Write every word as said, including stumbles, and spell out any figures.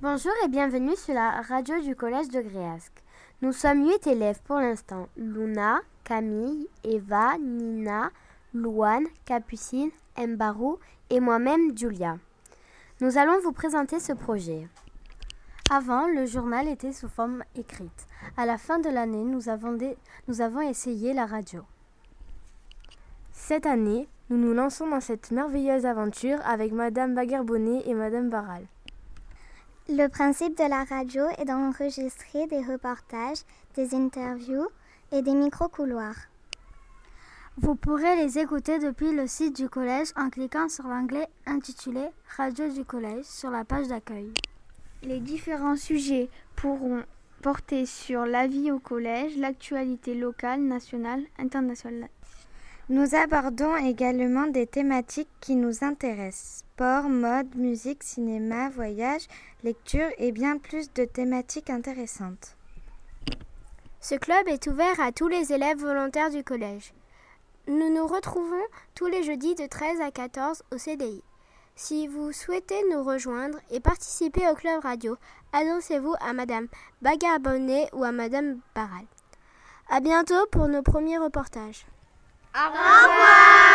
Bonjour et bienvenue sur la radio du collège de Gréasc. Nous sommes huit élèves pour l'instant. Luna, Camille, Eva, Nina, Louane, Capucine, Mbarou et moi-même Julia. Nous allons vous présenter ce projet. Avant, le journal était sous forme écrite. À la fin de l'année, nous avons, des... nous avons essayé la radio. Cette année, nous nous lançons dans cette merveilleuse aventure avec Madame Baguerbonnet et Madame Barral. Le principe de la radio est d'enregistrer des reportages, des interviews et des micro-couloirs. Vous pourrez les écouter depuis le site du collège en cliquant sur l'onglet intitulé « Radio du collège » sur la page d'accueil. Les différents sujets pourront porter sur la vie au collège, l'actualité locale, nationale, internationale. Nous abordons également des thématiques qui nous intéressent. Sport, mode, musique, cinéma, voyage, lecture et bien plus de thématiques intéressantes. Ce club est ouvert à tous les élèves volontaires du collège. Nous nous retrouvons tous les jeudis de treize à quatorze au C D I. Si vous souhaitez nous rejoindre et participer au club radio, annoncez-vous à Madame Baguerbonnet ou à Madame Barral. À bientôt pour nos premiers reportages. Au revoir!